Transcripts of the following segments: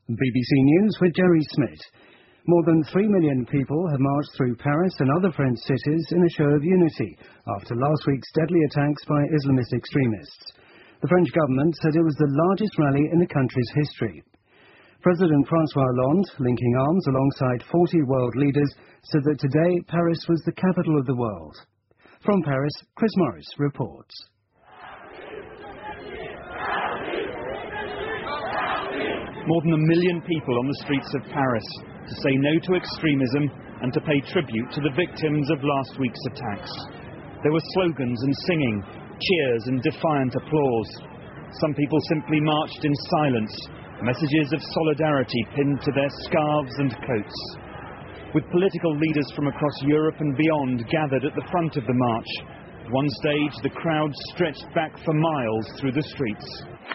BBC News with Jerry Smith. More than 3 million people have marched through Paris and other French cities in a show of unity after last week's deadly attacks by Islamist extremists. The French government said it was the largest rally in the country's history. President François Hollande, linking arms alongside 40 world leaders, said that today Paris was the capital of the world. From Paris, Chris Morris reports. More than 1 million people on the streets of Paris to say no to extremism and to pay tribute to the victims of last week's attacks. There were slogans and singing, cheers and defiant applause. Some people simply marched in silence, messages of solidarity pinned to their scarves and coats. With political leaders from across Europe and beyond gathered at the front of the march, at one stage the crowd stretched back for miles through the streets.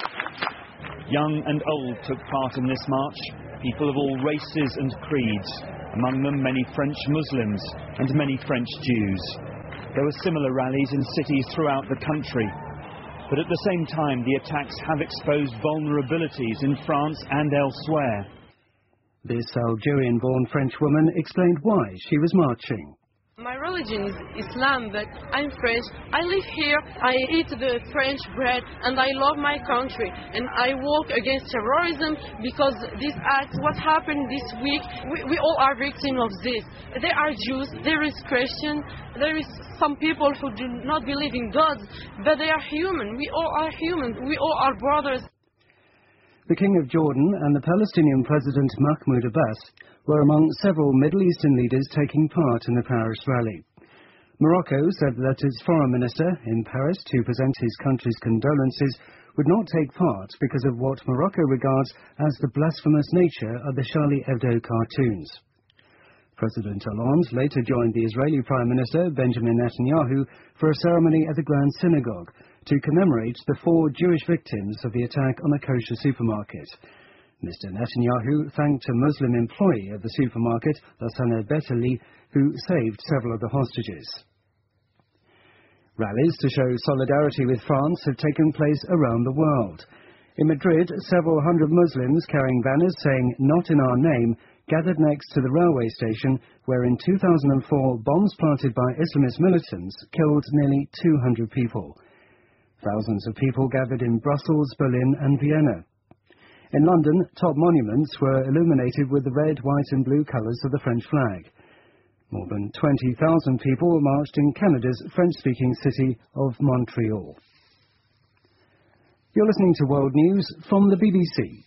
Young and old took part in this march, people of all races and creeds, among them many French Muslims and many French Jews. There were similar rallies in cities throughout the country. But at the same time, the attacks have exposed vulnerabilities in France and elsewhere. This Algerian-born French woman explained why she was marching. My religion is Islam, but I'm French. I live here, I eat the French bread, and I love my country. And I work against terrorism because this act, what happened this week, we all are victims of this. There are Jews, there is Christian, there is some people who do not believe in God, but they are human. We all are human. We all are brothers. The King of Jordan and the Palestinian President Mahmoud Abbas were among several Middle Eastern leaders taking part in the Paris rally. Morocco said that its foreign minister in Paris to present his country's condolences would not take part because of what Morocco regards as the blasphemous nature of the Charlie Hebdo cartoons. President Hollande later joined the Israeli Prime Minister Benjamin Netanyahu for a ceremony at the Grand Synagogue to commemorate the 4 Jewish victims of the attack on a kosher supermarket. Mr. Netanyahu thanked a Muslim employee of the supermarket, Lassana Betali, who saved several of the hostages. Rallies to show solidarity with France have taken place around the world. In Madrid, several hundred Muslims carrying banners saying "Not in our name" gathered next to the railway station where in 2004 bombs planted by Islamist militants killed nearly 200 people. Thousands of people gathered in Brussels, Berlin and Vienna. In London, top monuments were illuminated with the red, white and blue colours of the French flag. More than 20,000 people marched in Canada's French-speaking city of Montreal. You're listening to World News from the BBC.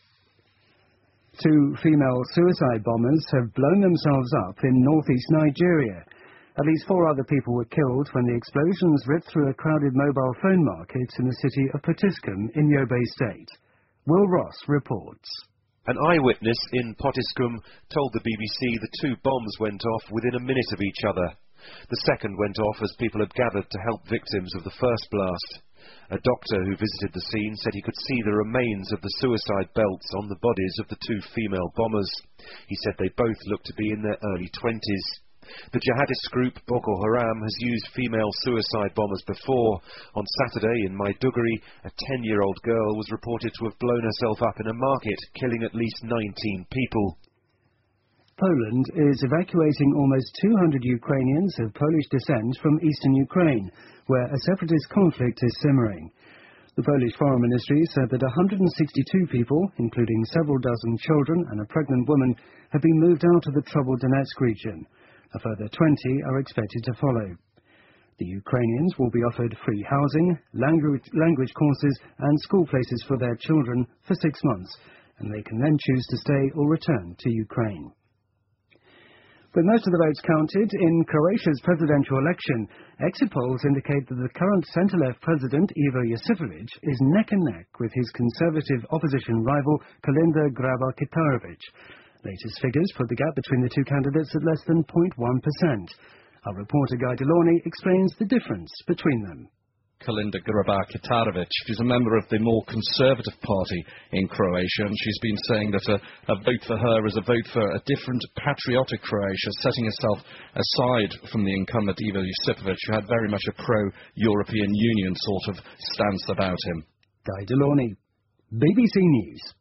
2 female suicide bombers have blown themselves up in northeast Nigeria. At least 4 other people were killed when the explosions ripped through a crowded mobile phone market in the city of Potiskum in Yobe State. Will Ross reports. An eyewitness in Potiskum told the BBC the 2 bombs went off within a minute of each other. The second went off as people had gathered to help victims of the first blast. A doctor who visited the scene said he could see the remains of the suicide belts on the bodies of the 2 female bombers. He said they both looked to be in their early 20s. The jihadist group Boko Haram has used female suicide bombers before. On Saturday in Maiduguri, a 10-year-old girl was reported to have blown herself up in a market, killing at least 19 people. Poland is evacuating almost 200 Ukrainians of Polish descent from eastern Ukraine, where a separatist conflict is simmering. The Polish Foreign Ministry said that 162 people, including several dozen children and a pregnant woman, have been moved out of the troubled Donetsk region. A further 20 are expected to follow. The Ukrainians will be offered free housing, language courses and school places for their children for 6 months, and they can then choose to stay or return to Ukraine. With most of the votes counted in Croatia's presidential election, exit polls indicate that the current centre-left president, Ivo Josipovic, is neck and neck with his conservative opposition rival, Kolinda Grabar-Kitarovic. Latest figures put the gap between the 2 candidates at less than 0.1%. Our reporter Guy Delorney explains the difference between them. Kolinda Grabar-Kitarovic is a member of the more conservative party in Croatia, and she's been saying that a vote for her is a vote for a different, patriotic Croatia, setting herself aside from the incumbent Ivo Josipovic, who had very much a pro-European Union sort of stance about him. Guy Delorney, BBC News.